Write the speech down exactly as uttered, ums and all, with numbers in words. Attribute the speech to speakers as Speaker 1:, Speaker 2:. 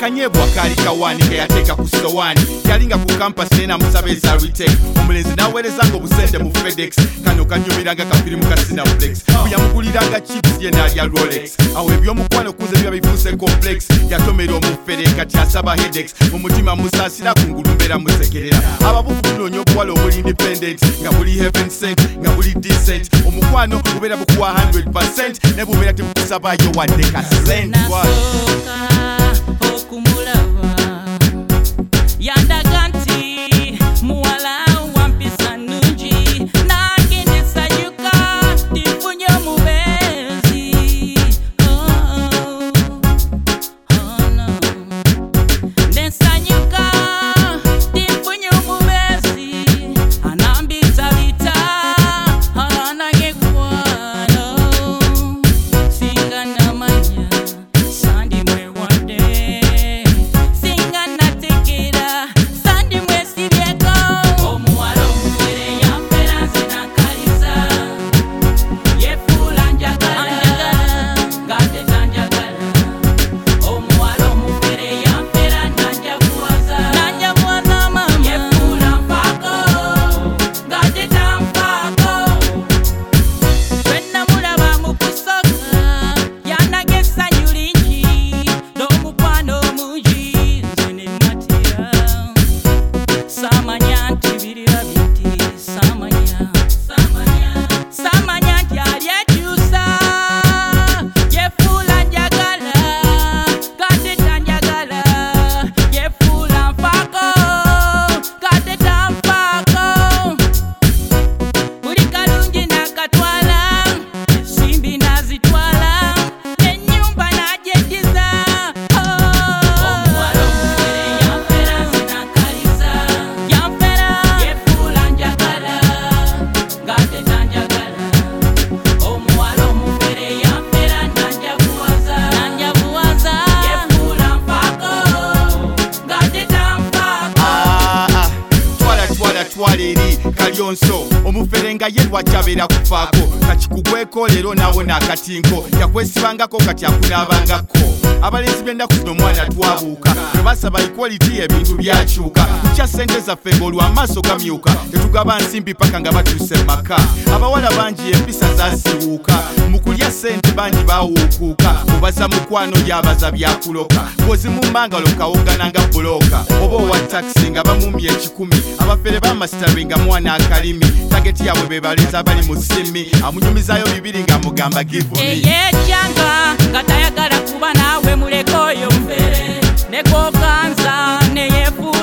Speaker 1: akanyebwa kali kawani ke yateeka ku sowani yalinga ku campus nena musabeza retake omulenzi naweerezanga obusente mu FedEx kano kanyumiranga kafiri mu Cineplex yamuguliranga chips yena alya Rolex awo ebyomukwano kuze bya bifuuse complex yatomera omufere kati asaba headaches mu mutima musasira ku ngulumbera musekerera ababufu kunonya obuwala obuli independent nga buli heaven sent nga buli decent omukwano bubeera bukuwa one hundred percent ne bubeera tebukusabayo wadde ka cent
Speaker 2: okumulaba yandaga nti muwala wampisa nungi nange nesanyuka ndifunye omubeezi nesanyuka ndifunye omubeezi anambitabita anage kwano singa namanya sandi mwewade singa natekera sandi mwesibyeko omuwala omufere yamfera nzinakaliza yefuula njagala ngate tanjagala omuwala omufere yamfera nanjakuwaza nanjakuwaza mama yefuula nfaako ngate tanfaako lwenamulaba mu kusoka yandaga essanyu lingi n'omukwano mungi nze ne matira samanya nti birira biti samanya samanya samanya nti ali ekyusa yefuula njagala kate tanjagala yefuula nfaako kate tanfaako buli kalungi nakatwala ensimbi nazitwala ennyumba nagyeddiza omuwala omufere yamfera nzinakaliza yamfera yefuula njagala ngate tanjagala omuwala omufere yamfera nanjakuwaza nanjakuwaza yefuula nfaako ngate tanfaako
Speaker 1: Ah, ah, twala twala twala eri kalyonso omufere nga ye lwajabeera kufaako kakikugweko leero nawona akatinko yakwesibangako kati akunaabangako abalenzi b'ennaku zino omwana twabuuka bwe basaba equality ebintu byakyuka kukya ssente zaffe ng'olw'amaaso gamyuka tetugaba nsimbi paka nga batuuse maka abawala bangi empisa zasiiwuuka mu kulya ssente bangi baawuukuuka obaza mukwano yabaza byakuloka bw'ozimumangalo kawogananga bulooka oba owa takisi nga bamumya ekikumi abafere b'amasitale nga mwana akalimi tageti yaabwe be balenzi abali mu simi amunyumizaayo bibiri ng'amugamba give me
Speaker 2: eyekyanga nga tayagala kuba naawe muleka oyo mufere nekokanza neyefu